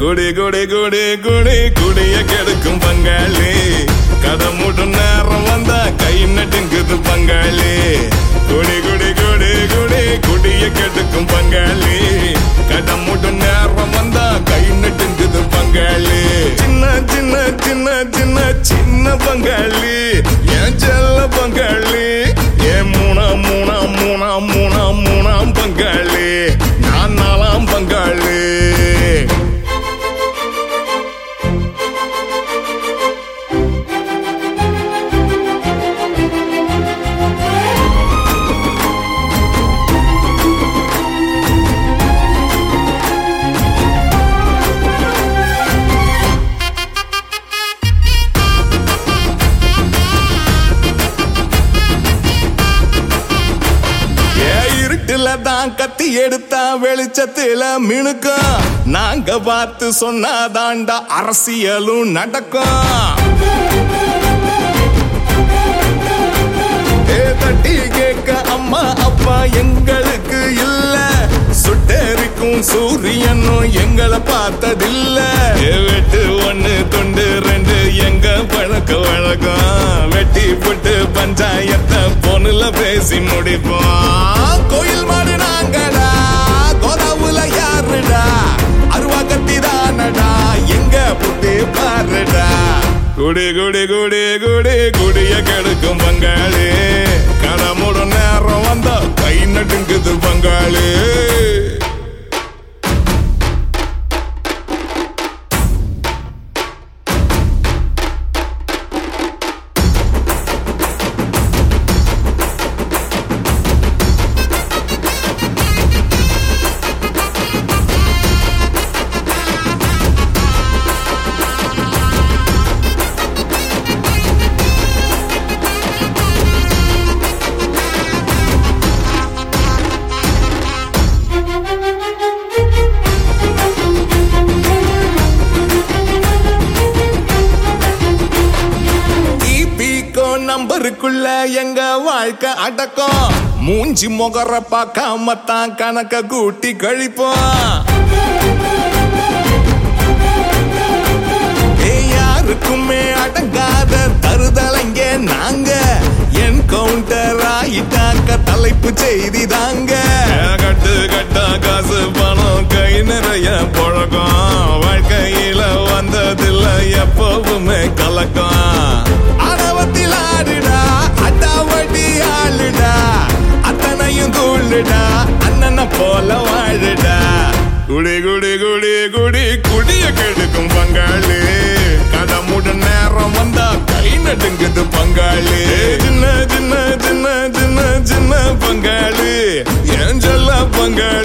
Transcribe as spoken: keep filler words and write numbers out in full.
குடி குடி குடி குடி குடிய கெடுக்கும் பங்காளி கதை மூட்டும் நேரம் வந்தா கை நட்டுங்குது பங்காளி குடி குடி குடி குடி குடிய கெடுக்கும் பங்காளி கதை மூட்டும் நேரம் வந்தா கை நட்டுங்குது பங்காளி சின்ன சின்ன சின்ன சின்ன சின்ன பங்காளி என் செல்ல பங்காளி என் மூணா மூணா மூணா மூணா மூணாம் பங்காளி நான் நாலாம் பங்காளி தான் கத்தி எடுத்தா வெளிச்சத்தில மினுக்கும் நாங்க பார்த்து சொன்னாதாண்டா அரசியலும் நடக்கும் தட்டி கேட்க அம்மா அப்பா எங்களுக்கு இல்ல சுட்டெரிக்கும் சூரியனும் எங்களை பார்த்ததில்ல வெட்டு ஒண்ணு தொண்டு ரெண்டு எங்க பழக்க வழக்கம் வெட்டி போட்டு பஞ்சாயத்தை பொண்ணுல பேசி முடிப்போம் கோயில் மாடு நாங்கடா கோதாவுல யாருடா அருவா கத்தி தானடா எங்க புட்டி பாருடா குடி குடி குடி குடி குடிய கெடுக்கும் பங்காளி கடமுட நேரம் வந்தா கை நட்டுங்குது பங்காளி நம்பருக்குள்ள எங்க வாழ்க்கை அடக்கம் மூஞ்சி முகர பார்க்காம தான் கணக்க கூட்டி கழிப்போம் யாருக்குமே அடங்காத தருதலைங்க நாங்க என் கவுண்டர் ஆயிட்டாக்க தலைப்பு செய்தி தாங்க கட்டு கட்டா காசு பணம் கை நிறைய பழக்கம் வாழ்க்கையில வந்ததில்ல எப்பவுமே கலக்கம் அடவத்தில் ஆடுடா அட்டாவடி ஆளுடா அத்தனையும் தூளுடா அண்ணனை போல வாழுடா குடி குடி குடி குடி குடிய கெடுக்கும் பங்காளி கதை மூட நேரம் வந்தா கை நட்டுங்குது பங்காளி சின்ன சின்ன சின்ன சின்ன சின்ன பங்காளி என் சொல்ல பங்காளி